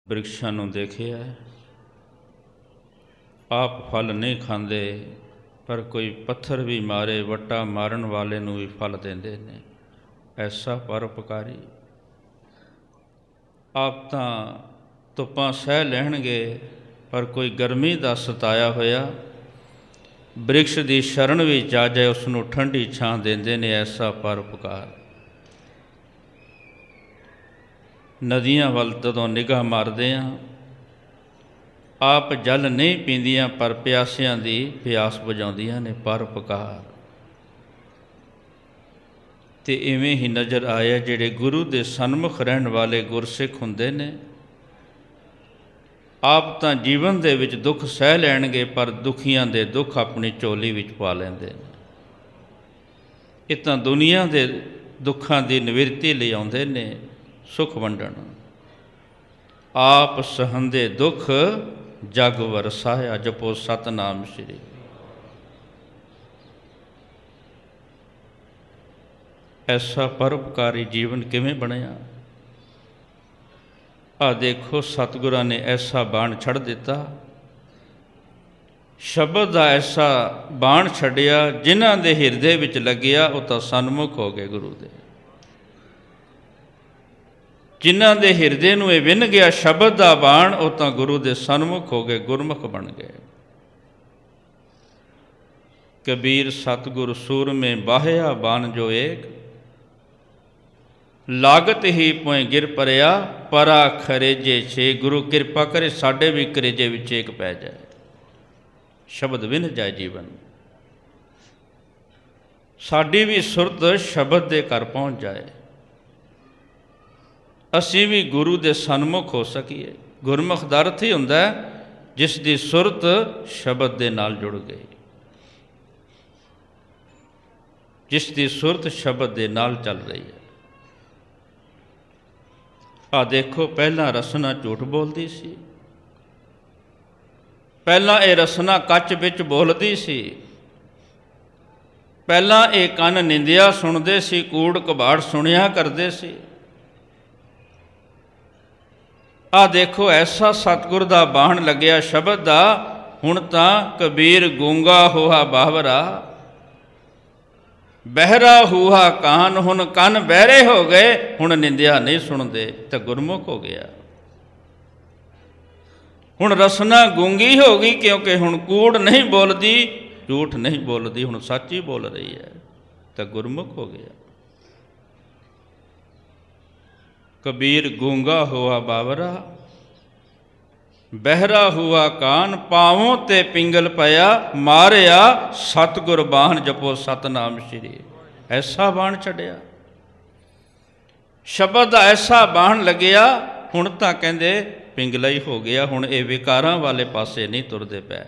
ਬ੍ਰਿਕਸ਼ਾਂ ਨੂੰ ਦੇਖਿਆ, ਆਪ ਫਲ ਨਹੀਂ ਖਾਂਦੇ, ਪਰ ਕੋਈ ਪੱਥਰ ਵੀ ਮਾਰੇ, ਵੱਟਾ ਮਾਰਨ ਵਾਲੇ ਨੂੰ ਵੀ ਫਲ ਦਿੰਦੇ ਨੇ। ਐਸਾ ਪਰਉਪਕਾਰੀ। ਆਪ ਤਾਂ ਧੁੱਪਾਂ ਸਹਿ ਲੈਣਗੇ, ਪਰ ਕੋਈ ਗਰਮੀ ਦਾ ਸਤਾਇਆ ਹੋਇਆ ਬ੍ਰਿਕਸ਼ ਦੀ ਸ਼ਰਨ ਵਿੱਚ ਆ ਜਾਏ, ਉਸ ਨੂੰ ਠੰਡੀ ਛਾਂ ਦਿੰਦੇ ਨੇ। ਐਸਾ ਪਰਉਪਕਾਰ। ਨਦੀਆਂ ਵੱਲ ਜਦੋਂ ਨਿਗਾਹ ਮਾਰਦੇ ਹਾਂ, ਆਪ ਜਲ ਨਹੀਂ ਪੀਂਦੀਆਂ, ਪਰ ਪਿਆਸਿਆਂ ਦੀ ਪਿਆਸ ਬੁਝਾਉਂਦੀਆਂ ਨੇ। ਪਰਉਪਕਾਰ। ਅਤੇ ਇਵੇਂ ਹੀ ਨਜ਼ਰ ਆਇਆ ਜਿਹੜੇ ਗੁਰੂ ਦੇ ਸਨਮੁਖ ਰਹਿਣ ਵਾਲੇ ਗੁਰਸਿੱਖ ਹੁੰਦੇ ਨੇ, ਆਪ ਤਾਂ ਜੀਵਨ ਦੇ ਵਿੱਚ ਦੁੱਖ ਸਹਿ ਲੈਣਗੇ, ਪਰ ਦੁਖੀਆਂ ਦੇ ਦੁੱਖ ਆਪਣੀ ਝੋਲੀ ਵਿੱਚ ਪਾ ਲੈਂਦੇ ਨੇ। ਇਹ ਤਾਂ ਦੁਨੀਆ ਦੇ ਦੁੱਖਾਂ ਦੀ ਨਿਵਰਤੀ ਲਈ ਆਉਂਦੇ ਨੇ, ਸੁੱਖ ਵੰਡਣ। ਆਪ ਸਹੰਦੇ ਦੁੱਖ ਜਗ ਵਰਸਾਇਆ, ਜਪੋ ਸਤਨਾਮ ਸ਼੍ਰੀ। ਐਸਾ ਪਰਉਪਕਾਰੀ ਜੀਵਨ ਕਿਵੇਂ ਬਣਿਆ? ਆਹ ਦੇਖੋ, ਸਤਿਗੁਰਾਂ ਨੇ ਐਸਾ ਬਾਣ ਛੱਡ ਦਿੱਤਾ, ਸ਼ਬਦ ਦਾ ਐਸਾ ਬਾਣ ਛੱਡਿਆ, ਜਿਨ੍ਹਾਂ ਦੇ ਹਿਰਦੇ ਵਿੱਚ ਲੱਗਿਆ ਉਹ ਤਾਂ ਸਨਮੁਖ ਹੋ ਗਏ ਗੁਰੂ ਦੇ। ਜਿਨ੍ਹਾਂ ਦੇ ਹਿਰਦੇ ਨੂੰ ਇਹ ਵਿੰਨ ਗਿਆ ਸ਼ਬਦ ਦਾ ਬਾਣ, ਉਹ ਤਾਂ ਗੁਰੂ ਦੇ ਸਨਮੁਖ ਹੋ ਗਏ, ਗੁਰਮੁਖ ਬਣ ਗਏ। ਕਬੀਰ ਸਤਿਗੁਰ ਸੂਰਮੇ ਬਾਹਿਆ ਬਾਣ ਜੋ ਏਕ, ਲਾਗਤ ਹੀ ਭੋਏ ਗਿਰ ਪਰਿਆ, ਪਰਾ ਖਰੇਜੇ ਛੇ। ਗੁਰੂ ਕਿਰਪਾ ਕਰੇ ਸਾਡੇ ਵੀ ਕਰੇਜੇ ਵਿੱਚ ਏਕ ਪੈ ਜਾਏ, ਸ਼ਬਦ ਵਿੰਨ ਜਾਏ ਜੀਵਨ। ਸਾਡੀ ਵੀ ਸੁਰਤ ਸ਼ਬਦ ਦੇ ਘਰ ਪਹੁੰਚ ਜਾਏ, ਅਸੀਂ ਵੀ ਗੁਰੂ ਦੇ ਸਨਮੁਖ ਹੋ ਸਕੀਏ। ਗੁਰਮੁਖ ਦਾ ਅਰਥ ਹੀ ਹੁੰਦਾ ਜਿਸ ਦੀ ਸੁਰਤ ਸ਼ਬਦ ਦੇ ਨਾਲ ਜੁੜ ਗਈ, ਜਿਸ ਦੀ ਸੁਰਤ ਸ਼ਬਦ ਦੇ ਨਾਲ ਚੱਲ ਰਹੀ ਹੈ। ਆਹ ਦੇਖੋ, ਪਹਿਲਾਂ ਰਸਨਾ ਝੂਠ ਬੋਲਦੀ ਸੀ, ਪਹਿਲਾਂ ਇਹ ਰਸਨਾ ਕੱਚ ਵਿੱਚ ਬੋਲਦੀ ਸੀ, ਪਹਿਲਾਂ ਇਹ ਕੰਨ ਨਿੰਦਿਆ ਸੁਣਦੇ ਸੀ, ਕੂੜ ਕਬਾੜ ਸੁਣਿਆ ਕਰਦੇ ਸੀ। ਆਹ ਦੇਖੋ, ਐਸਾ ਸਤਿਗੁਰ ਦਾ ਬਾਣ ਲੱਗਿਆ ਸ਼ਬਦ ਦਾ, ਹੁਣ ਤਾਂ ਕਬੀਰ ਗੂੰਗਾ ਹੋਆ ਬਾਵਰਾ, ਬਹਿਰਾ ਹੂਆ ਕਾਨ। ਹੁਣ ਕੰਨ ਬਹਿਰੇ ਹੋ ਗਏ, ਹੁਣ ਨਿੰਦਿਆ ਨਹੀਂ ਸੁਣਦੇ, ਤਾਂ ਗੁਰਮੁਖ ਹੋ ਗਿਆ। ਹੁਣ ਰਸਨਾ ਗੂੰਗੀ ਹੋ ਗਈ, ਕਿਉਂਕਿ ਹੁਣ ਕੂੜ ਨਹੀਂ ਬੋਲਦੀ, ਝੂਠ ਨਹੀਂ ਬੋਲਦੀ, ਹੁਣ ਸੱਚ ਹੀ ਬੋਲ ਰਹੀ ਹੈ, ਤਾਂ ਗੁਰਮੁਖ ਹੋ ਗਿਆ। ਕਬੀਰ ਗੂੰਗਾ ਹੋਆ ਬਾਵਰਾ, ਬਹਿਰਾ ਹੁਆ ਕਾਨ, ਪਾਵੋਂ ਤੇ ਪਿੰਗਲ ਪਿਆ, ਮਾਰਿਆ ਸਤਿਗੁਰ ਬਾਣ, ਜਪੋ ਸਤਨਾਮ ਸ਼੍ਰੀ। ਐਸਾ ਬਾਣ ਛੱਡਿਆ, ਸ਼ਬਦ ਦਾ ਐਸਾ ਬਾਣ ਲੱਗਿਆ, ਹੁਣ ਤਾਂ ਕਹਿੰਦੇ ਪਿੰਗਲਾ ਹੀ ਹੋ ਗਿਆ। ਹੁਣ ਇਹ ਵਿਕਾਰਾਂ ਵਾਲੇ ਪਾਸੇ ਨਹੀਂ ਤੁਰਦੇ ਪਏ।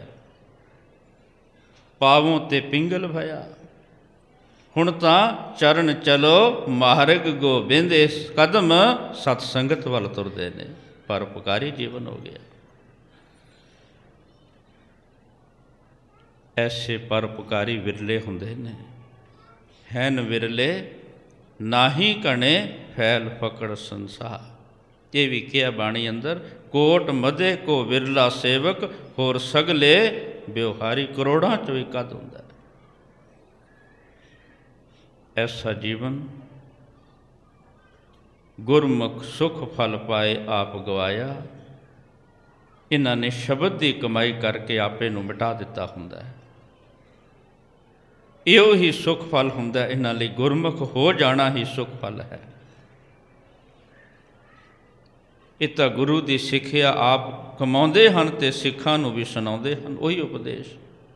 ਪਾਵੋਂ ਤੇ ਪਿੰਗਲ ਭਇਆ, ਹੁਣ ਤਾਂ ਚਰਨ ਚਲੋ ਮਾਰਗ ਗੋਬਿੰਦ, ਇਸ ਕਦਮ ਸਤ ਸੰਗਤ ਵੱਲ ਤੁਰਦੇ ਨੇ। ਪਰਉਪਕਾਰੀ ਜੀਵਨ ਹੋ ਗਿਆ। ਐਸੇ ਪਰਉਪਕਾਰੀ ਵਿਰਲੇ ਹੁੰਦੇ ਨੇ, ਹੈਨ ਵਿਰਲੇ ਨਾਹੀ ਘਣੇ, ਫੈਲ ਫਕੜ ਸੰਸਾਰ। ਇਹ ਵੀ ਕਿਹਾ ਬਾਣੀ ਅੰਦਰ, ਕੋਟ ਮਧੇ ਕੋ ਵਿਰਲਾ ਸੇਵਕ, ਹੋਰ ਸਗਲੇ ਵਿਵਹਾਰੀ। ਕਰੋੜਾਂ ਚੋਂ ਇੱਕ ਅੱਧ ਹੁੰਦਾ। ਐਸਾ ਜੀਵਨ ਗੁਰਮੁਖ ਸੁਖ ਫਲ ਪਾਏ, ਆਪ ਗਵਾਇਆ। ਇਹਨਾਂ ਨੇ ਸ਼ਬਦ ਦੀ ਕਮਾਈ ਕਰਕੇ ਆਪੇ ਨੂੰ ਮਿਟਾ ਦਿੱਤਾ ਹੁੰਦਾ ਹੈ। ਇਹੋ ਹੀ ਸੁਖ ਫਲ ਹੁੰਦਾ ਇਹਨਾਂ ਲਈ। ਗੁਰਮੁਖ ਹੋ ਜਾਣਾ ਹੀ ਸੁਖ ਫਲ ਹੈ। ਇਹ ਤਾਂ ਗੁਰੂ ਦੀ ਸਿੱਖਿਆ ਆਪ ਕਮਾਉਂਦੇ ਹਨ ਅਤੇ ਸਿੱਖਾਂ ਨੂੰ ਵੀ ਸੁਣਾਉਂਦੇ ਹਨ, ਉਹੀ ਉਪਦੇਸ਼।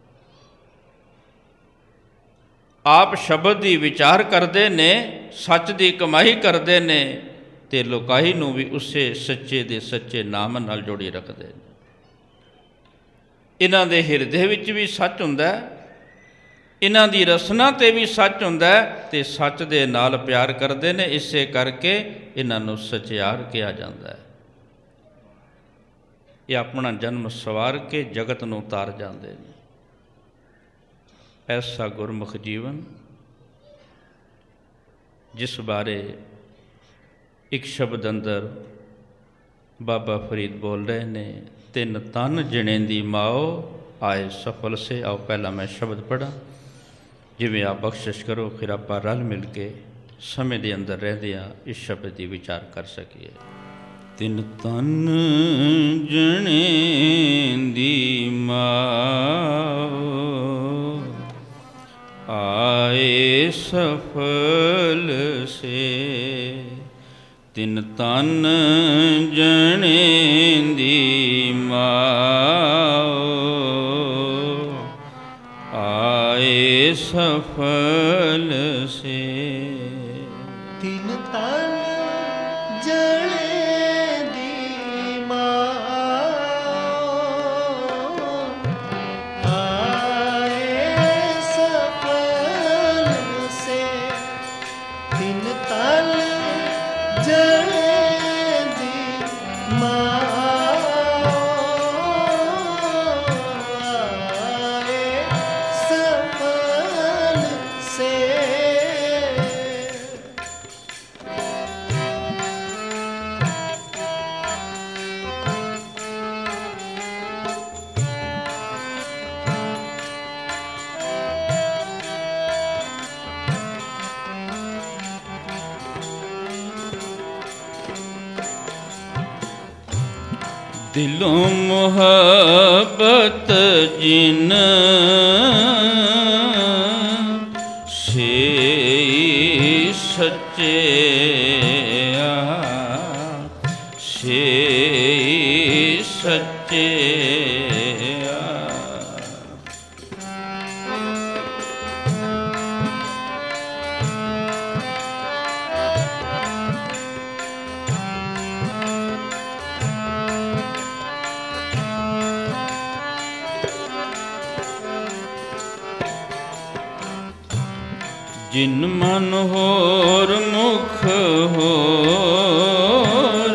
ਆਪ ਸ਼ਬਦ ਦੀ ਵਿਚਾਰ ਕਰਦੇ ਨੇ, ਸੱਚ ਦੀ ਕਮਾਈ ਕਰਦੇ ਨੇ, ਅਤੇ ਲੋਕਾਈ ਨੂੰ ਵੀ ਉਸੇ ਸੱਚੇ ਦੇ ਸੱਚੇ ਨਾਮ ਨਾਲ ਜੋੜੀ ਰੱਖਦੇ ਨੇ। ਇਹਨਾਂ ਦੇ ਹਿਰਦੇ ਵਿੱਚ ਵੀ ਸੱਚ ਹੁੰਦਾ, ਇਹਨਾਂ ਦੀ ਰਸਨਾ 'ਤੇ ਵੀ ਸੱਚ ਹੁੰਦਾ, ਅਤੇ ਸੱਚ ਦੇ ਨਾਲ ਪਿਆਰ ਕਰਦੇ ਨੇ। ਇਸੇ ਕਰਕੇ ਇਹਨਾਂ ਨੂੰ ਸਚਿਆਰ ਕਿਹਾ ਜਾਂਦਾ ਹੈ। ਇਹ ਆਪਣਾ ਜਨਮ ਸਵਾਰ ਕੇ ਜਗਤ ਨੂੰ ਉਤਾਰ ਜਾਂਦੇ ਨੇ। ਐਸਾ ਗੁਰਮੁਖ ਜੀਵਨ, ਜਿਸ ਬਾਰੇ ਇੱਕ ਸ਼ਬਦ ਅੰਦਰ बाबा फरीद बोल रहे ने, तिन तन जनेंदी माओ आए सफल से। आओ पहला मैं शब्द पढ़ा, जिमें आप बख्शिश करो, फिर आप रल मिल के समय के अंदर रहदियाँ इस शब्द की विचार कर सकिए। तिन तन जनेंदी माओ आए सफल से, तिन तन जनेंदी माओ आए सफल से। तिन तन जनेंदी माओ आए सफल से, तिन तन जनेंदी माओ आए सफल से। दिलों मोहब्बत जिन से सच्चे से सच्चे जिन मन होर मुख होर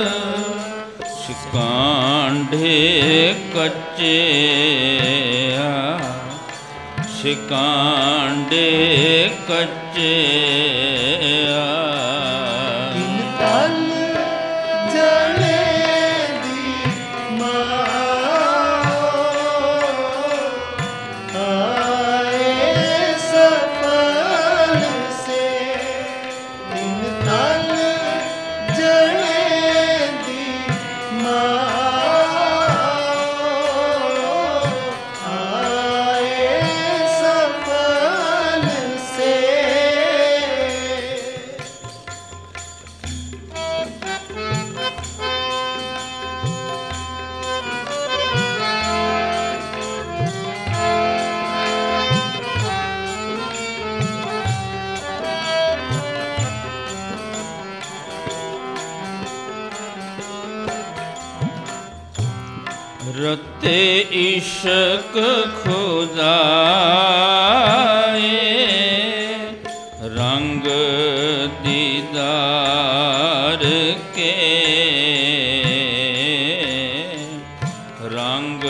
शिकांढे कच्चे शिकांढे कच्चे। तिन तन जनेंदी माओ आए सफल से, तिन तन जनेंदी माओ आए सफल से। रते इश्क खुदाए रंग दीदार के रंग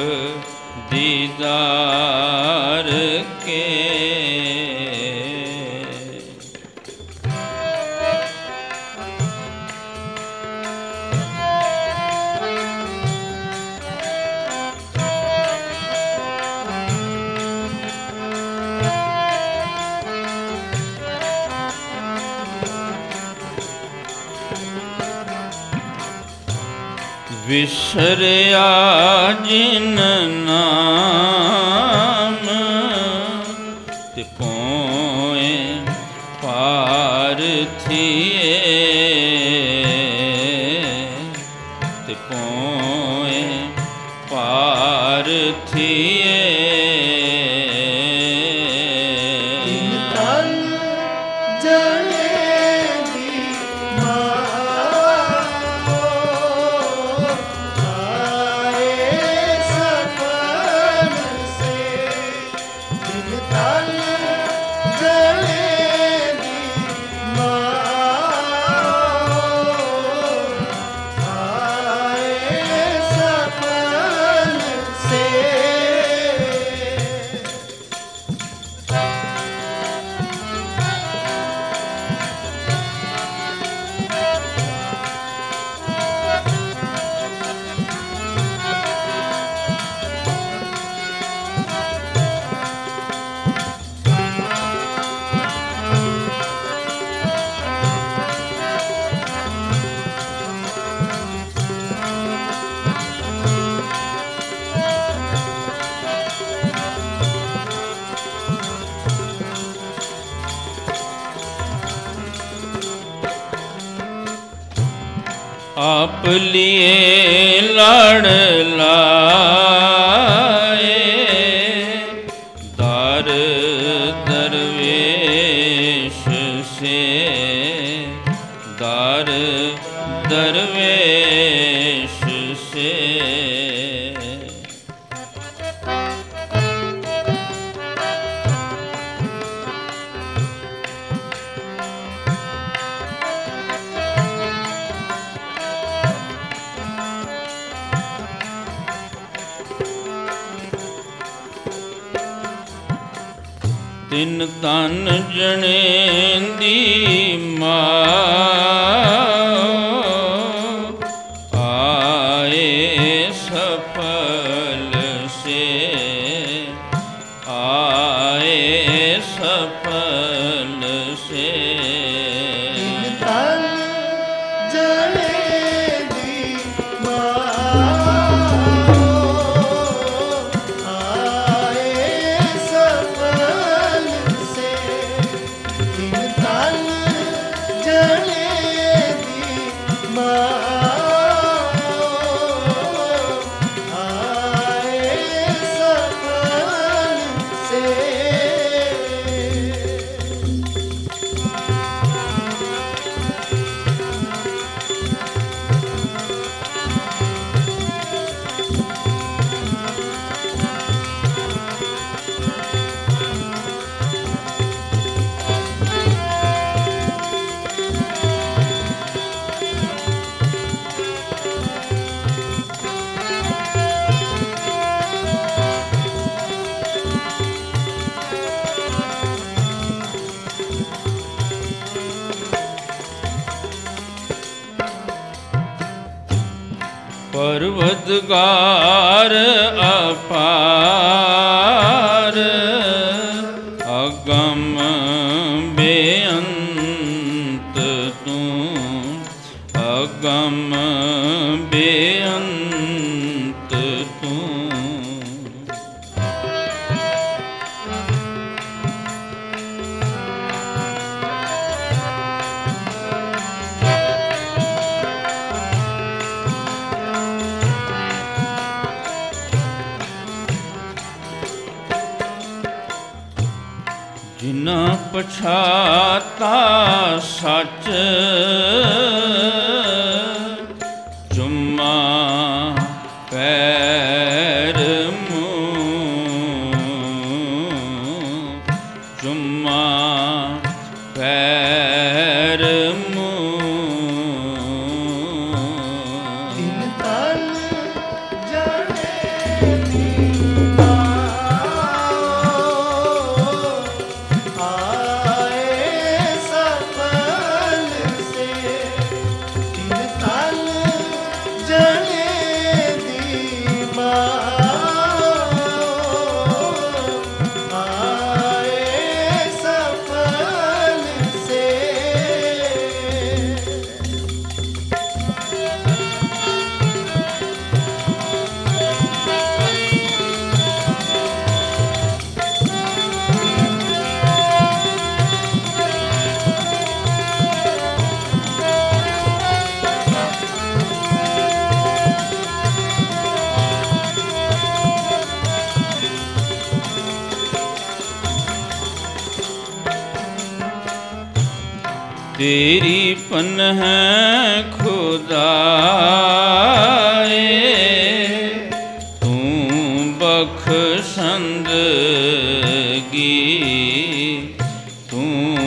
दीदार के। विसरिया जिन नाम ते पोए पार थिए ते पोए पार थिए। तिन तन जनेंदी माओ आए सफल से, तिन तन जनेंदी माओ आए सफल से। लिए लाड़ लाए, दार दरवेश से, दार दरवेश से। तिन तन जने दी माँ, आए सफल से, आए सफल से। तिन तन जने दी माँ, आए सफल से। तिन तन जने दी माँ, आए सफल से। पर्वतगार अपार, अगम बेअंत तू, अगम बेअंत तू। जिना पछाता सच, चुम्मा पैर मुँह, चुम्मा पैर मुँह। तिन तन जने दी आए सफल से। तिन तन जने दी आए सफल से। तेरी पन्ह खुदाए, तू बख्शंदगी, तू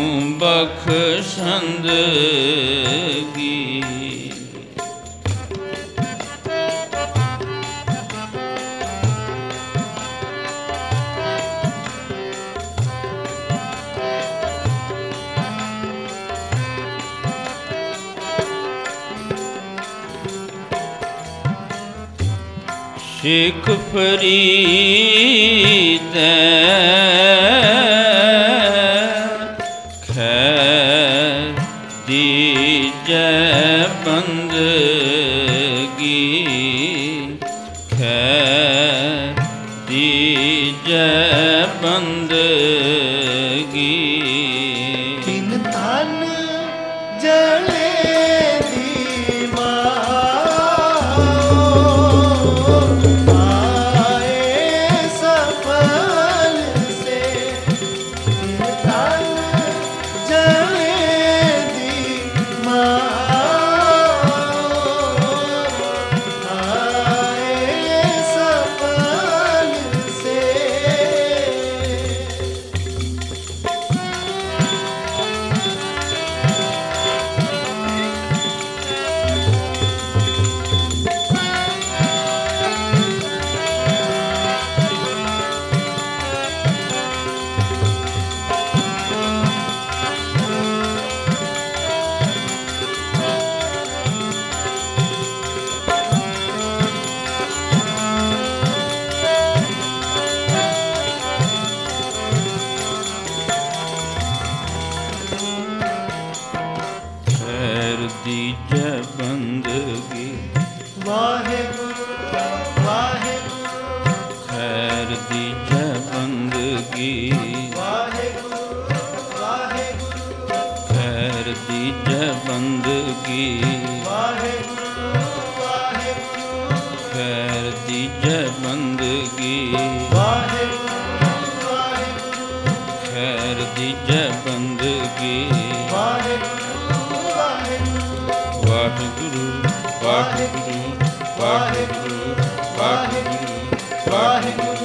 बख्शंदगी। शेख फरीद खैर दीजे बंदगी, खैर दीजे बंदगी। तिन तन जने दी माँ, ਵਾਹਿਗੁਰੂ ਵਾਹਿਗੁਰੂ ਖੈਰ ਦੀਜੈ ਬੰਦਗੀ ਵਾਹਿਗੁਰੂ ਵਾਹਿਗੁਰੂ ਖੈਰ ਦੀਜੈ ਬੰਦਗੀ ਵਾਹਿਗੁਰੂ ਵਾਹਿਗੁਰੂ ਖੈਰ ਦੀਜੈ ਬੰਦਗੀ ਵਾਹਿਗੁਰੂ ਵਾਹਿਗੁਰੂ ਖੈਰ ਦੀਜੈ ਬੰਦਗੀ ਵਾਹਿਗੁਰੂ ਵਾਹਿਗੁਰੂ ਵਾਹਿਗੁਰੂ ਵਾਹਿਗੁਰੂ ਵਾਹਿਗੁਰੂ ਵਾਹਿਗੁਰੂ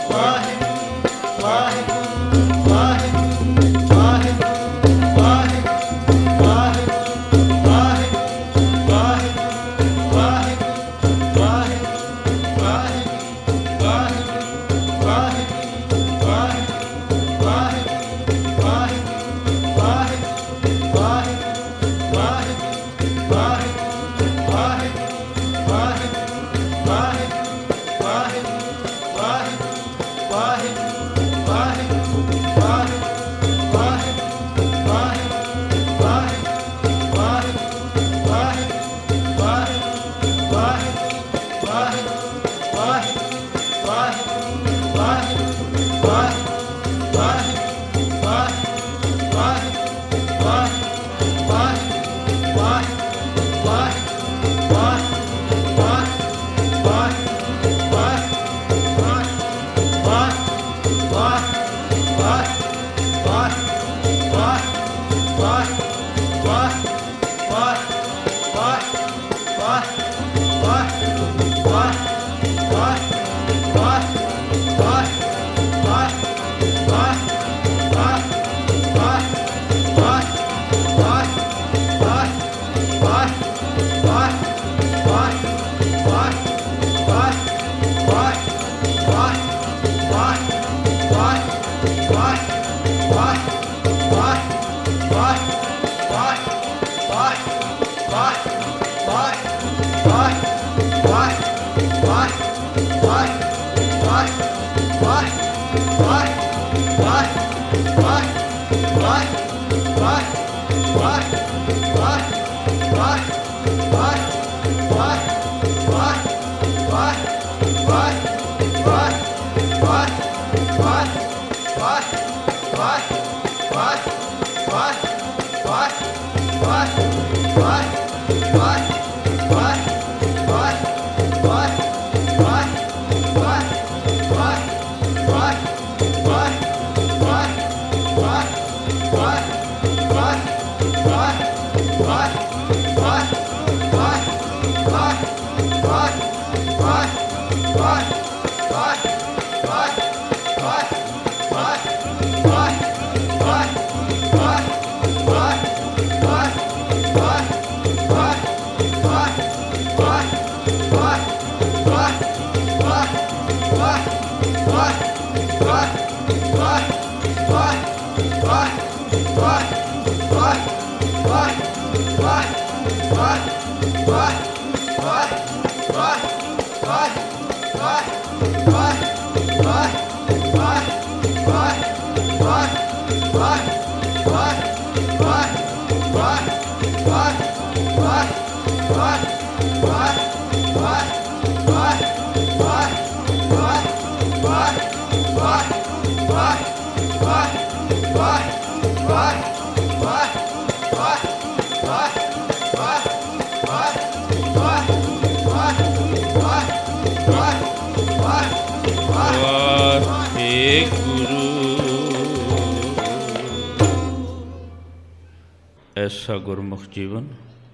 ਐਸਾ ਗੁਰਮੁਖ ਜੀਵਨ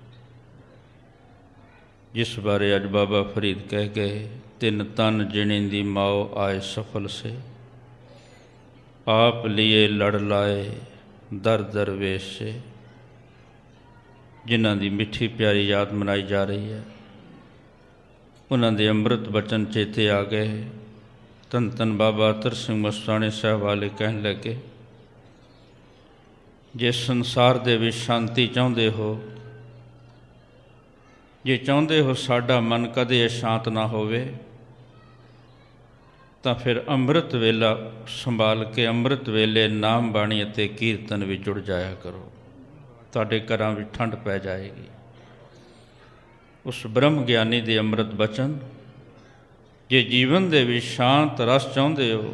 ਜਿਸ ਬਾਰੇ ਅੱਜ ਬਾਬਾ ਫਰੀਦ ਕਹਿ ਗਏ, ਤਿੰਨ ਤਨ ਜਿਣੇ ਦੀ ਮਾਓ ਆਏ ਸਫਲ ਸੇ, ਆਪ ਲੀਏ ਲੜ ਲਾਏ ਦਰ ਦਰਵੇਸ਼ ਸੇ। ਜਿਨ੍ਹਾਂ ਦੀ ਮਿੱਠੀ ਪਿਆਰੀ ਯਾਦ ਮਨਾਈ ਜਾ ਰਹੀ ਹੈ, ਉਹਨਾਂ ਦੇ ਅੰਮ੍ਰਿਤ ਬਚਨ ਚੇਤੇ ਆ ਗਏ। ਧੰਨ ਧੰਨ ਬਾਬਾ ਅਤਰ ਸਿੰਘ ਮਸਤਾਣੀ ਸਾਹਿਬ ਵਾਲੇ ਕਹਿਣ ਲੱਗੇ, ਜੇ ਸੰਸਾਰ ਦੇ ਵਿੱਚ ਸ਼ਾਂਤੀ ਚਾਹੁੰਦੇ ਹੋ, ਜੇ ਚਾਹੁੰਦੇ ਹੋ ਸਾਡਾ ਮਨ ਕਦੇ ਅਸ਼ਾਂਤ ਨਾ ਹੋਵੇ, ਤਾਂ ਫਿਰ ਅੰਮ੍ਰਿਤ ਵੇਲਾ ਸੰਭਾਲ ਕੇ ਅੰਮ੍ਰਿਤ ਵੇਲੇ ਨਾਮ ਬਾਣੀ ਅਤੇ ਕੀਰਤਨ ਵਿੱਚ ਜੁੜ ਜਾਇਆ ਕਰੋ। ਤੁਹਾਡੇ ਘਰਾਂ ਵਿੱਚ ਠੰਡ ਪੈ ਜਾਏਗੀ। ਉਸ ਬ੍ਰਹਮ ਗਿਆਨੀ ਦੇ ਅੰਮ੍ਰਿਤ ਬਚਨ। ਜੇ ਜੀਵਨ ਦੇ ਵਿੱਚ ਸ਼ਾਂਤ ਰਸ ਚਾਹੁੰਦੇ ਹੋ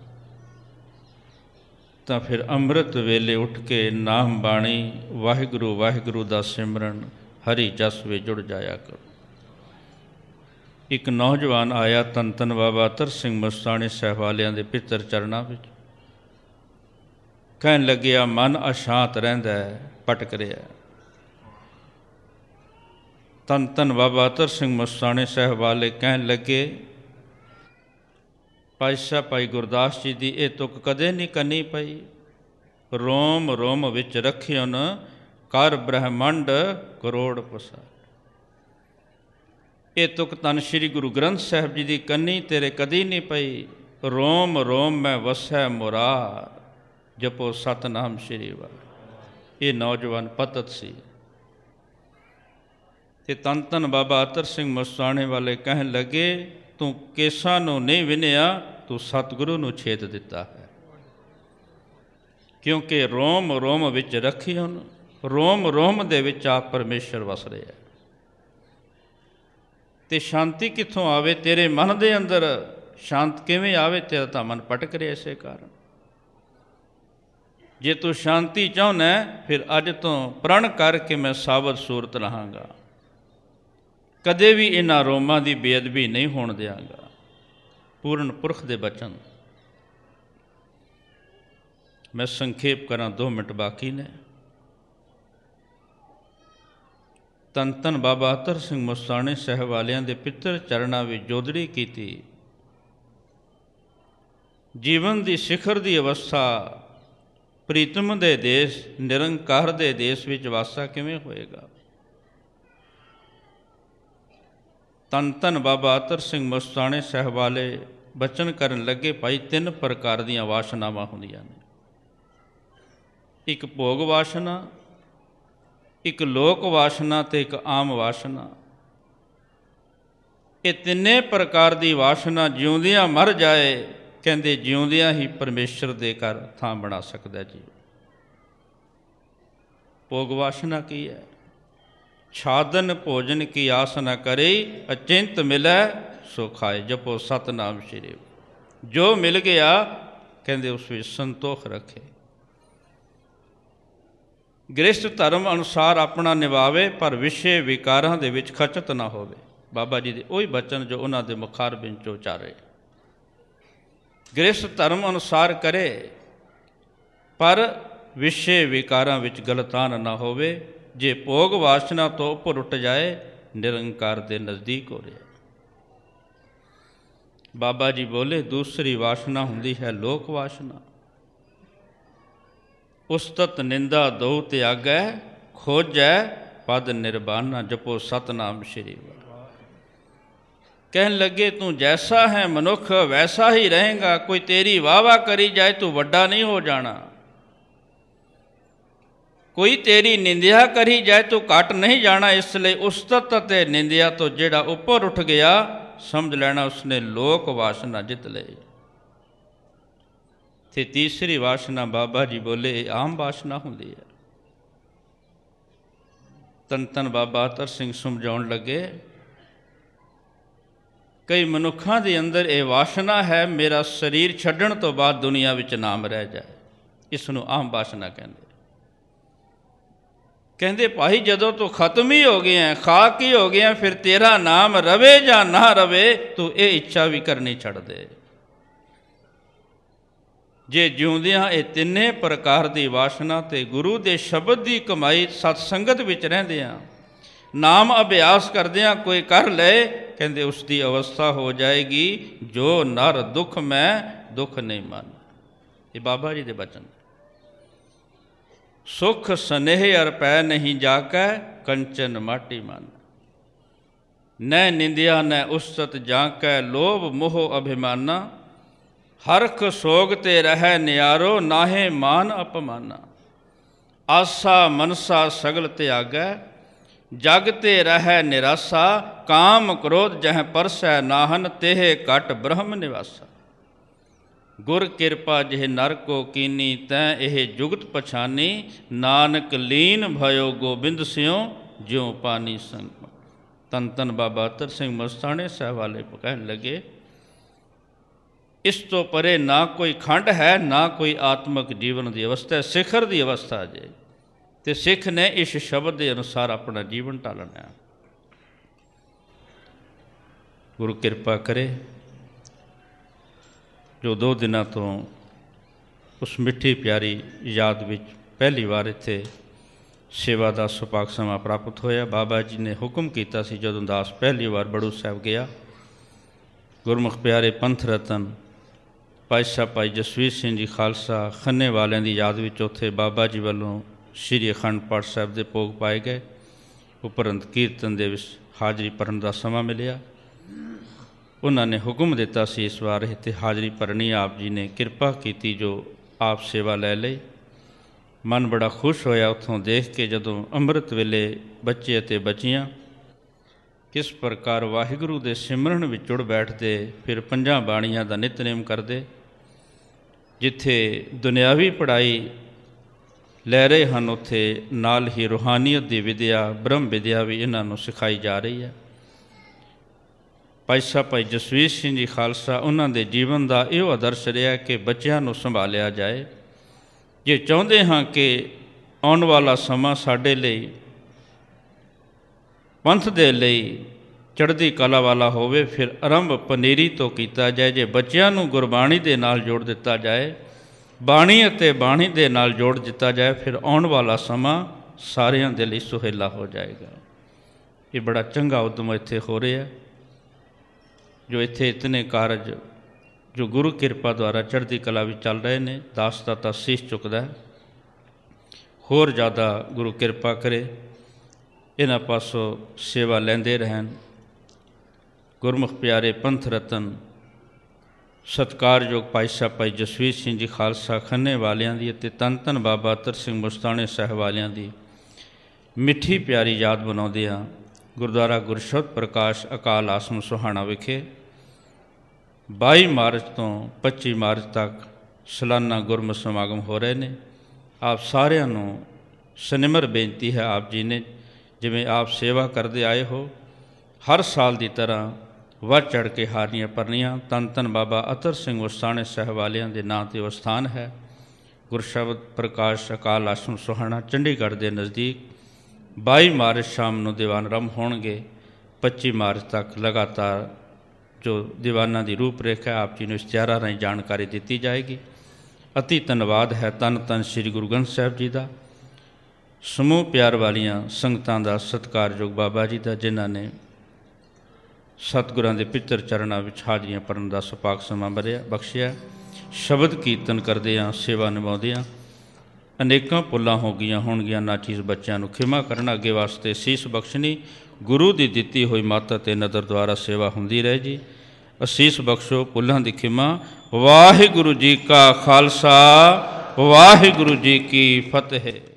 ਤਾਂ ਫਿਰ ਅੰਮ੍ਰਿਤ ਵੇਲੇ ਉੱਠ ਕੇ ਨਾਮ ਬਾਣੀ ਵਾਹਿਗੁਰੂ ਵਾਹਿਗੁਰੂ ਦਾ ਸਿਮਰਨ ਹਰੀ ਜਸ ਵਿੱਚ ਜੁੜ ਜਾਇਆ ਕਰੋ। ਇੱਕ ਨੌਜਵਾਨ ਆਇਆ ਧੰਨ ਧੰਨ ਬਾਬਾ ਅਤਰ ਸਿੰਘ ਮਸਤਾਣੀ ਸਾਹਿਬ ਵਾਲਿਆਂ ਦੇ ਪਿੱਤਰ ਚਰਨਾਂ ਵਿੱਚ, ਕਹਿਣ ਲੱਗਿਆ ਮਨ ਅਸ਼ਾਂਤ ਰਹਿੰਦਾ ਹੈ, ਭਟਕ ਰਿਹਾ। ਧੰਨ ਧੰਨ ਬਾਬਾ ਅਤਰ ਸਿੰਘ ਮਸਤਾਣੀ ਸਾਹਿਬ ਵਾਲੇ ਕਹਿਣ ਲੱਗੇ, ਭਾਈ ਸਾਹਿਬ ਭਾਈ ਗੁਰਦਾਸ ਜੀ ਦੀ ਇਹ ਤੁਕ ਕਦੇ ਨਹੀਂ ਕਰਨੀ ਪਈ। ਰੋਮ ਰੋਮ ਵਿੱਚ ਰੱਖਿਓਨ ਕਰ ਬ੍ਰਹਮੰਡ ਕਰੋੜ ਪਸਾਰ। ਇਹ ਤੁਕ ਧੰਨ ਸ਼੍ਰੀ ਗੁਰੂ ਗ੍ਰੰਥ ਸਾਹਿਬ ਜੀ ਦੀ ਕੰਨੀ ਤੇਰੇ ਕਦੀ ਨਹੀਂ ਪਈ। ਰੋਮ ਰੋਮ ਮੈਂ ਵਸੈ ਮੁਰਾਰ, ਜਪੋ ਸਤਨਾਮ ਸ਼੍ਰੀ ਵਾਹਿਗੁਰੂ। ਇਹ ਨੌਜਵਾਨ ਪਤਤ ਸੀ ਤੇ ਧੰਨ ਧੰਨ ਬਾਬਾ ਅਤਰ ਸਿੰਘ ਮਸਤਾਣੇ ਵਾਲੇ ਕਹਿਣ ਲੱਗੇ, ਤੂੰ ਕੇਸਾਂ ਨੂੰ ਨਹੀਂ ਵਿੰਨਿਆ, ਤੂੰ ਸਤਿਗੁਰੂ ਨੂੰ ਛੇਦ ਦਿੱਤਾ ਹੈ। ਕਿਉਂਕਿ ਰੋਮ ਰੋਮ ਵਿੱਚ ਰੱਖੀ ਹੁਣ, ਰੋਮ ਰੋਮ ਦੇ ਵਿੱਚ ਆਪ ਪਰਮੇਸ਼ਰ ਵਸ ਰਿਹਾ। ਤੇ ਸ਼ਾਂਤੀ ਕਿੱਥੋਂ ਆਵੇ? ਤੇਰੇ ਮਨ ਦੇ ਅੰਦਰ ਸ਼ਾਂਤ ਕਿਵੇਂ ਆਵੇ? ਤੇਰਾ ਤਾਂ ਮਨ ਭਟਕ ਰਿਹਾ ਇਸੇ ਕਾਰਨ। ਜੇ ਤੂੰ ਸ਼ਾਂਤੀ ਚਾਹੁੰਦਾ ਫਿਰ ਅੱਜ ਤੋਂ ਪ੍ਰਣ ਕਰਕੇ ਮੈਂ ਸਾਬਤ ਸੂਰਤ ਰਹਾਂਗਾ, ਕਦੇ ਵੀ ਇਹਨਾਂ ਰੋਮਾਂ ਦੀ ਬੇਅਦਬੀ ਨਹੀਂ ਹੋਣ ਦਿਆਂਗਾ। ਪੂਰਨ ਪੁਰਖ ਦੇ ਬਚਨ। ਮੈਂ ਸੰਖੇਪ ਕਰਾਂ, 2 ਮਿੰਟ ਬਾਕੀ ਨੇ। ਧੰਨ ਧੰਨ ਬਾਬਾ ਅਤਰ ਸਿੰਘ ਮਸਤਾਣੀ ਸਾਹਿਬ ਵਾਲਿਆਂ ਦੇ ਪਿੱਤਰ ਚਰਨਾਂ ਵਿੱਚ ਜੋਦੜੀ ਕੀਤੀ। ਜੀਵਨ ਦੀ ਸਿਖਰ ਦੀ ਅਵਸਥਾ ਪ੍ਰੀਤਮ ਦੇ ਦੇਸ਼ ਨਿਰੰਕਾਰ ਦੇ ਦੇਸ਼ ਵਿੱਚ ਵਾਸਾ ਕਿਵੇਂ ਹੋਏਗਾ? ਧੰਨ ਧੰਨ ਬਾਬਾ ਅਤਰ ਸਿੰਘ ਮਸਤਾਣੇ ਸਾਹਿਬ ਵਾਲੇ ਬਚਨ ਕਰਨ ਲੱਗੇ, ਭਾਈ 3 ਪ੍ਰਕਾਰ ਦੀਆਂ ਵਾਸ਼ਨਾਵਾਂ ਹੁੰਦੀਆਂ ਨੇ। ਇੱਕ ਭੋਗ ਵਾਸ਼ਨਾ, ਇੱਕ ਲੋਕ ਵਾਸ਼ਨਾ ਤੇ ਇੱਕ ਆਮ ਵਾਸ਼ਨਾ। ਇਹ ਤਿੰਨੇ ਪ੍ਰਕਾਰ ਦੀ ਵਾਸ਼ਨਾ ਜਿਉਂਦਿਆਂ ਮਰ ਜਾਏ, ਕਹਿੰਦੇ ਜਿਉਂਦਿਆਂ ਹੀ ਪਰਮੇਸ਼ਰ ਦੇ ਘਰ ਥਾਂ ਬਣਾ ਸਕਦਾ ਜੀ। ਭੋਗ ਵਾਸ਼ਨਾ ਕੀ ਹੈ? ਛਾਦਨ ਭੋਜਨ ਕੀ ਆਸ ਨਾ ਕਰੇ, ਅਚਿੰਤ ਮਿਲੈ ਸੋ ਖਾਏ, ਜਪੋ ਸਤਨਾਮ ਸ਼੍ਰੀ। ਜੋ ਮਿਲ ਗਿਆ ਕਹਿੰਦੇ ਉਸ ਵਿੱਚ ਸੰਤੋਖ ਰੱਖੇ। ਗ੍ਰਸਥ ਧਰਮ ਅਨੁਸਾਰ ਆਪਣਾ ਨਿਭਾਵੇ, ਪਰ ਵਿਸ਼ੇ ਵਿਕਾਰਾਂ ਦੇ ਵਿੱਚ ਖਚਤ ਨਾ ਹੋਵੇ। ਬਾਬਾ ਜੀ ਦੇ ਉਹੀ ਬਚਨ ਜੋ ਉਹਨਾਂ ਦੇ ਮੁਖਾਰ ਵਿੱਚੋਂ ਉਚਾਰੇ। ਗ੍ਰਸਥ ਧਰਮ ਅਨੁਸਾਰ ਕਰੇ, ਪਰ ਵਿਸ਼ੇ ਵਿਕਾਰਾਂ ਵਿੱਚ ਗਲਤਾਨ ਨਾ ਹੋਵੇ। ਜੇ ਭੋਗ ਵਾਸ਼ਨਾ ਤੋਂ ਉੱਪਰ ਉੱਠ ਜਾਏ, ਨਿਰੰਕਾਰ ਦੇ ਨਜ਼ਦੀਕ ਹੋ ਰਿਹਾ। ਬਾਬਾ ਜੀ ਬੋਲੇ, ਦੂਸਰੀ ਵਾਸ਼ਨਾ ਹੁੰਦੀ ਹੈ ਲੋਕ ਵਾਸ਼ਨਾ। ਉਸਤਤ ਨਿੰਦਾ ਦੋ ਤਿਆਗੈ, ਖੋਜੈ ਪਦ ਨਿਰਬਾਨਾ, ਜਪੋ ਸਤਨਾਮ ਸ਼੍ਰੀ ਵਾਹਿਗੁਰੂ। ਕਹਿਣ ਲੱਗੇ, ਤੂੰ ਜੈਸਾ ਹੈ ਮਨੁੱਖ ਵੈਸਾ ਹੀ ਰਹੇਗਾ। ਕੋਈ ਤੇਰੀ ਵਾਹ ਵਾਹ ਕਰੀ ਜਾਏ, ਤੂੰ ਵੱਡਾ ਨਹੀਂ ਹੋ ਜਾਣਾ। ਕੋਈ ਤੇਰੀ ਨਿੰਦਿਆ ਕਰੀ ਜਾਏ, ਤੂੰ ਘੱਟ ਨਹੀਂ ਜਾਣਾ। ਇਸ ਲਈ ਉਸਤਤ ਅਤੇ ਨਿੰਦਿਆ ਤੋਂ ਜਿਹੜਾ ਉੱਪਰ ਉੱਠ ਗਿਆ, ਸਮਝ ਲੈਣਾ ਉਸਨੇ ਲੋਕ ਵਾਸ਼ਨਾ ਜਿੱਤ ਲਈ। ਤੇ ਤੀਸਰੀ ਵਾਸ਼ਨਾ ਬਾਬਾ ਜੀ ਬੋਲੇ, ਇਹ ਆਮ ਵਾਸ਼ਨਾ ਹੁੰਦੀ ਹੈ। ਧੰਨ ਧੰਨ ਬਾਬਾ ਅਤਰ ਸਿੰਘ ਸਮਝਾਉਣ ਲੱਗੇ, ਕਈ ਮਨੁੱਖਾਂ ਦੇ ਅੰਦਰ ਇਹ ਵਾਸ਼ਨਾ ਹੈ, ਮੇਰਾ ਸਰੀਰ ਛੱਡਣ ਤੋਂ ਬਾਅਦ ਦੁਨੀਆ ਵਿੱਚ ਨਾਮ ਰਹਿ ਜਾਏ। ਇਸ ਨੂੰ ਆਮ ਵਾਸ਼ਨਾ ਕਹਿੰਦੇ। ਕਹਿੰਦੇ ਭਾਈ, ਜਦੋਂ ਤੂੰ ਖਤਮ ਹੀ ਹੋ ਗਿਆ, ਖਾਕ ਹੀ ਹੋ ਗਿਆ, ਫਿਰ ਤੇਰਾ ਨਾਮ ਰਵੇ ਜਾਂ ਨਾ ਰਵੇ, ਤੂੰ ਇਹ ਇੱਛਾ ਵੀ ਕਰਨੀ ਛੱਡ ਦੇ। ਜੇ ਜਿਉਂਦਿਆਂ ਇਹ ਤਿੰਨੇ ਪ੍ਰਕਾਰ ਦੀ ਵਾਸ਼ਨਾ ਤੇ ਗੁਰੂ ਦੇ ਸ਼ਬਦ ਦੀ ਕਮਾਈ ਸਤ ਸੰਗਤ ਵਿੱਚ ਰਹਿੰਦਿਆਂ, ਨਾਮ ਅਭਿਆਸ ਕਰਦਿਆਂ ਕੋਈ ਕਰ ਲਏ, ਕਹਿੰਦੇ ਉਸ ਦੀ ਅਵਸਥਾ ਹੋ ਜਾਏਗੀ, ਜੋ ਨਰ ਦੁੱਖ ਮੈਂ ਦੁੱਖ ਨਹੀਂ ਮੰਨ। ਇਹ ਬਾਬਾ ਜੀ ਦੇ ਬਚਨ। ਸੁਖ ਸਨੇਹ ਅਰ ਪੈ ਨਹੀਂ ਜਾਕੈ, ਕੰਚਨ ਮਾਟੀ ਮਨ। ਨੈ ਨਿੰਦਿਆ ਨੈ ਉਸਤਤ ਜਾਕੈ, ਲੋਭ ਮੋਹ ਅਭਿਮਾਨਾ। ਹਰਖ ਸੋਗ ਤੇ ਰਹਿ ਨਿਆਰੋ, ਨਾਹੇ ਮਾਨ ਅਪਮਾਨਾ। ਆਸਾ ਮਨਸਾ ਸਗਲ ਤਿਆਗੈ, ਜਗ ਤੇ ਰਹਿ ਨਿਰਾਸਾ। ਕਾਮ ਕ੍ਰੋਧ ਜਹ ਪਰਸੈ ਨਾਹਨ, ਤੇਹ ਘਟ ਬ੍ਰਹਮ ਨਿਵਾਸਾ। ਗੁਰ ਕਿਰਪਾ ਜਿਹ ਨਰ ਕੋ ਕੀਨੀ, ਤੈਂ ਇਹ ਜੁਗਤ ਪਛਾਨੀ। ਨਾਨਕ ਲੀਨ ਭਇਓ ਗੋਬਿੰਦ ਸਿਉ, ਜਿਉ ਪਾਨੀ ਸੰਗ। ਧੰਨ ਧੰਨ ਬਾਬਾ ਅਤਰ ਸਿੰਘ ਮਸਤਾਣੇ ਸਾਹਿਬ ਵਾਲੇ ਕਹਿਣ ਲੱਗੇ, ਇਸ ਤੋਂ ਪਰੇ ਨਾ ਕੋਈ ਖੰਡ ਹੈ, ਨਾ ਕੋਈ ਆਤਮਿਕ ਜੀਵਨ ਦੀ ਅਵਸਥਾ, ਸਿਖਰ ਦੀ ਅਵਸਥਾ ਜੇ। ਅਤੇ ਸਿੱਖ ਨੇ ਇਸ ਸ਼ਬਦ ਦੇ ਅਨੁਸਾਰ ਆਪਣਾ ਜੀਵਨ ਢਾਲਣਾ। ਗੁਰੂ ਕਿਰਪਾ ਕਰੇ, ਜੋ 2 ਦਿਨਾਂ ਤੋਂ ਉਸ ਮਿੱਠੀ ਪਿਆਰੀ ਯਾਦ ਵਿੱਚ ਪਹਿਲੀ ਵਾਰ ਇੱਥੇ ਸੇਵਾ ਦਾ ਸੁਭਾਗ ਸਮਾਂ ਪ੍ਰਾਪਤ ਹੋਇਆ। ਬਾਬਾ ਜੀ ਨੇ ਹੁਕਮ ਕੀਤਾ ਸੀ, ਜਦੋਂ ਦਾਸ ਪਹਿਲੀ ਵਾਰ ਬੜੂ ਸਾਹਿਬ ਗਿਆ, ਗੁਰਮੁਖ ਪਿਆਰੇ ਪੰਥ ਰਤਨ ਭਾਈ ਸਾਹਿਬ ਭਾਈ ਜਸਵੀਰ ਸਿੰਘ ਜੀ ਖਾਲਸਾ ਖੰਨੇ ਵਾਲਿਆਂ ਦੀ ਯਾਦ ਵਿੱਚ ਉੱਥੇ ਬਾਬਾ ਜੀ ਵੱਲੋਂ ਸ਼੍ਰੀ ਅਖੰਡ ਪਾਠ ਸਾਹਿਬ ਦੇ ਭੋਗ ਪਾਏ ਗਏ। ਉਪਰੰਤ ਕੀਰਤਨ ਦੇ ਵਿੱਚ ਹਾਜ਼ਰੀ ਭਰਨ ਦਾ ਸਮਾਂ ਮਿਲਿਆ। ਉਹਨਾਂ ਨੇ ਹੁਕਮ ਦਿੱਤਾ ਸੀ ਇਸ ਵਾਰ ਇੱਥੇ ਹਾਜ਼ਰੀ ਭਰਨੀ। ਆਪ ਜੀ ਨੇ ਕਿਰਪਾ ਕੀਤੀ, ਜੋ ਆਪ ਸੇਵਾ ਲੈ ਲਈ। ਮਨ ਬੜਾ ਖੁਸ਼ ਹੋਇਆ ਉੱਥੋਂ ਦੇਖ ਕੇ, ਜਦੋਂ ਅੰਮ੍ਰਿਤ ਵੇਲੇ ਬੱਚੇ ਅਤੇ ਬੱਚੀਆਂ ਕਿਸ ਪ੍ਰਕਾਰ ਵਾਹਿਗੁਰੂ ਦੇ ਸਿਮਰਨ ਵਿੱਚ ਜੁੜ ਬੈਠਦੇ, ਫਿਰ 5 ਬਾਣੀਆਂ ਦਾ ਨਿਤਨੇਮ ਕਰਦੇ। ਜਿੱਥੇ ਦੁਨਿਆਵੀ ਪੜ੍ਹਾਈ ਲੈ ਰਹੇ ਹਨ, ਉੱਥੇ ਨਾਲ ਹੀ ਰੂਹਾਨੀਅਤ ਦੀ ਵਿਦਿਆ, ਬ੍ਰਹਮ ਵਿਦਿਆ ਵੀ ਇਹਨਾਂ ਨੂੰ ਸਿਖਾਈ ਜਾ ਰਹੀ ਹੈ। ਭਾਈ ਸਾਹਿਬ ਭਾਈ ਜਸਵੀਰ ਸਿੰਘ ਜੀ ਖਾਲਸਾ, ਉਹਨਾਂ ਦੇ ਜੀਵਨ ਦਾ ਇਹੋ ਆਦਰਸ਼ ਰਿਹਾ ਕਿ ਬੱਚਿਆਂ ਨੂੰ ਸੰਭਾਲਿਆ ਜਾਏ। ਜੇ ਚਾਹੁੰਦੇ ਹਾਂ ਕਿ ਆਉਣ ਵਾਲਾ ਸਮਾਂ ਸਾਡੇ ਲਈ, ਪੰਥ ਦੇ ਲਈ ਚੜ੍ਹਦੀ ਕਲਾ ਵਾਲਾ ਹੋਵੇ, ਫਿਰ ਆਰੰਭ ਪਨੀਰੀ ਤੋਂ ਕੀਤਾ ਜਾਏ। ਜੇ ਬੱਚਿਆਂ ਨੂੰ ਗੁਰਬਾਣੀ ਦੇ ਨਾਲ ਜੋੜ ਦਿੱਤਾ ਜਾਏ, ਬਾਣੀ ਅਤੇ ਬਾਣੀ ਦੇ ਨਾਲ ਜੋੜ ਦਿੱਤਾ ਜਾਏ, ਫਿਰ ਆਉਣ ਵਾਲਾ ਸਮਾਂ ਸਾਰਿਆਂ ਦੇ ਲਈ ਸੁਹੇਲਾ ਹੋ ਜਾਏਗਾ। ਇਹ ਬੜਾ ਚੰਗਾ ਉਦਮ ਇੱਥੇ ਹੋ ਰਿਹਾ, ਜੋ ਇੱਥੇ ਇਤਨੇ ਕਾਰਜ ਜੋ ਗੁਰੂ ਕਿਰਪਾ ਦੁਆਰਾ ਚੜ੍ਹਦੀ ਕਲਾ ਵਿੱਚ ਚੱਲ ਰਹੇ ਨੇ। ਦਾਸ ਦਾ ਤਾਂ ਸੀਸ ਚੁੱਕਦਾ, ਹੋਰ ਜ਼ਿਆਦਾ ਗੁਰੂ ਕਿਰਪਾ ਕਰੇ, ਇਹਨਾਂ ਪਾਸੋਂ ਸੇਵਾ ਲੈਂਦੇ ਰਹਿਣ। ਗੁਰਮੁਖ ਪਿਆਰੇ ਪੰਥ ਰਤਨ ਸਤਿਕਾਰਯੋਗ ਭਾਈ ਸਾਹਿਬ ਭਾਈ ਜਸਵੀਰ ਸਿੰਘ ਜੀ ਖਾਲਸਾ ਖੰਨੇ ਵਾਲਿਆਂ ਦੀ ਅਤੇ ਧੰਨ ਧੰਨ ਬਾਬਾ ਅਤਰ ਸਿੰਘ ਮਸਤਾਣੇ ਸਾਹਿਬ ਵਾਲਿਆਂ ਦੀ ਮਿੱਠੀ ਪਿਆਰੀ ਯਾਦ ਬਣਾਉਂਦਿਆਂ ਗੁਰਦੁਆਰਾ ਗੁਰਸ਼ਬਦ ਪ੍ਰਕਾਸ਼ ਅਕਾਲ ਆਸਮ ਸੋਹਾਣਾ ਵਿਖੇ 22 ਮਾਰਚ ਤੋਂ 25 ਮਾਰਚ ਤੱਕ ਸਾਲਾਨਾ ਗੁਰਮਤਿ ਸਮਾਗਮ ਹੋ ਰਹੇ ਨੇ। ਆਪ ਸਾਰਿਆਂ ਨੂੰ ਸਨਿਮਰ ਬੇਨਤੀ ਹੈ, ਆਪ ਜੀ ਨੇ ਜਿਵੇਂ ਆਪ ਸੇਵਾ ਕਰਦੇ ਆਏ ਹੋ, ਹਰ ਸਾਲ ਦੀ ਤਰ੍ਹਾਂ ਵੱਧ ਚੜ੍ਹ ਕੇ ਹਾਜ਼ਰੀਆਂ ਭਰਨੀਆਂ। ਧੰਨ ਧੰਨ ਬਾਬਾ ਅਤਰ ਸਿੰਘ ਮਸਤਾਣੇ ਸਾਹਿਬ ਵਾਲਿਆਂ ਦੇ ਨਾਂ 'ਤੇ ਉਹ ਸਥਾਨ ਹੈ, ਗੁਰਸ਼ਬਦ ਪ੍ਰਕਾਸ਼ ਅਕਾਲ ਆਸ਼ਰਮ ਸੋਹਾਣਾ ਚੰਡੀਗੜ੍ਹ ਦੇ ਨਜ਼ਦੀਕ। 22 ਮਾਰਚ ਸ਼ਾਮ ਨੂੰ ਦੀਵਾਨ ਆਰੰਭ ਹੋਣਗੇ। 25 ਮਾਰਚ ਤੱਕ ਲਗਾਤਾਰ ਜੋ ਦੀਵਾਨਾਂ ਦੀ ਰੂਪ ਰੇਖਾ ਆਪ ਜੀ ਨੂੰ ਇਸ਼ਤਿਹਾਰਾਂ ਰਾਹੀਂ ਜਾਣਕਾਰੀ ਦਿੱਤੀ ਜਾਏਗੀ। ਅਤੀ ਧੰਨਵਾਦ ਹੈ ਧੰਨ ਧੰਨ ਸ੍ਰੀ ਗੁਰੂ ਗ੍ਰੰਥ ਸਾਹਿਬ ਜੀ ਦਾ, ਸਮੂਹ ਪਿਆਰ ਵਾਲੀਆਂ ਸੰਗਤਾਂ ਦਾ, ਸਤਿਕਾਰਯੋਗ ਬਾਬਾ ਜੀ ਦਾ, ਜਿਨ੍ਹਾਂ ਨੇ ਸਤਿਗੁਰਾਂ ਦੇ ਪਿੱਤਰ ਚਰਨਾਂ ਵਿੱਚ ਹਾਜ਼ਰੀਆਂ ਭਰਨ ਦਾ ਸੁਭਾਗ ਸਮਾਂ ਬਖਸ਼ਿਆ। ਸ਼ਬਦ ਕੀਰਤਨ ਕਰਦਿਆਂ, ਸੇਵਾ ਨਿਭਾਉਂਦਿਆਂ ਅਨੇਕਾਂ ਭੁੱਲਾਂ ਹੋ ਗਈਆਂ ਹੋਣਗੀਆਂ। ਨਾਚੀਜ਼ ਬੱਚਿਆਂ ਨੂੰ ਖਿਮਾ ਕਰਨਾ, ਅੱਗੇ ਵਾਸਤੇ ਸੀਸ ਬਖਸ਼ਣੀ। ਗੁਰੂ ਦੀ ਦਿੱਤੀ ਹੋਈ ਮੱਤ ਅਤੇ ਨਦਰ ਦੁਆਰਾ ਸੇਵਾ ਹੁੰਦੀ ਰਹੇ ਜੀ। ਅਸੀਸ ਬਖਸ਼ੋ, ਭੁੱਲਾਂ ਦੀ ਖਿਮਾ। ਵਾਹਿਗੁਰੂ ਜੀ ਕਾ ਖਾਲਸਾ, ਵਾਹਿਗੁਰੂ ਜੀ ਕੀ ਫਤਿਹ।